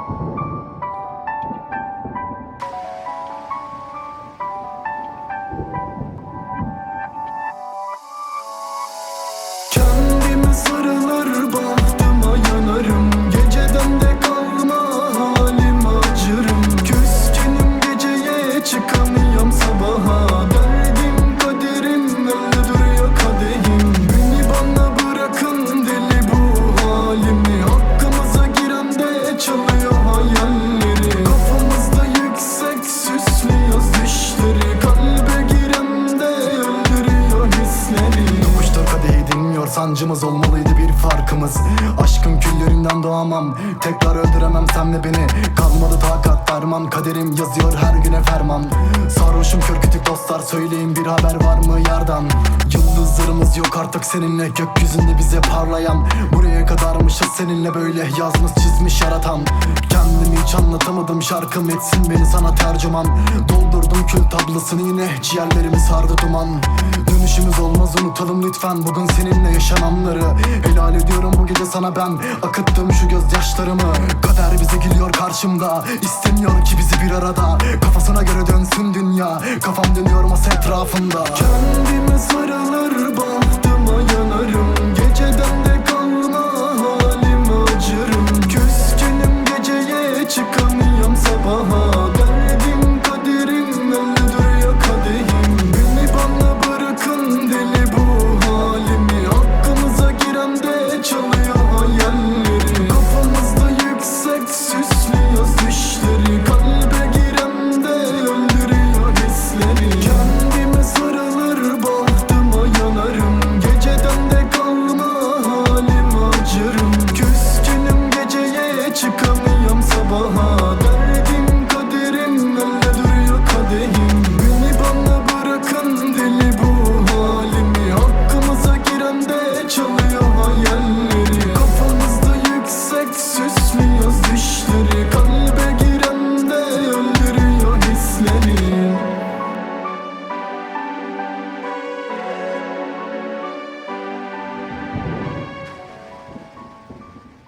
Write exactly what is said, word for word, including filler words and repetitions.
Kendime sarılır, bahtıma yanarım. Geceden de kalma halime acırım. Küskünüm geceye, çıkamıyorum sabaha. Derdim kaderim, öldürüyor kadehim. Beni bana bırakın, deli bu halimi. Hakkımıza giren de çalıyor hayalleri. Kafamızda yüksek süslüyoruz düşleri. Kalbe giren de öldürüyor hisleri. Tokuştur kadehi dinmiyor, sancımız olmalıydı bir farkımız. Aşkın küllerinden doğamam, tekrar öldüremem sen ve beni. Kalmadı takat derman, kaderim yazıyor her güne ferman. Sarhoşum kör kütük dostlar, söyleyin bir haber var mı yardan? Yıldızlarımız yok artık seninle, gökyüzünde bize parlayan. Buraya kadarmışız seninle, böyle yazmış çizmiş yaratan. Kendimi hiç anlatamadım, şarkım etsin beni sana tercüman. Doldurdum kül tablasını yine, ciğerlerimi sardı duman. Dönüşümüz olmaz, unutalım lütfen bugün seninle yaşananları. Helal ediyorum bu gece sana ben, akıttım şu gözyaşlarımı. Kader bize gülüyor karşımda, istemiyor ki bizi bir arada. Kafasına göre dönsün dünya, kafam dönüyor masa etrafında. Kendime sarılır,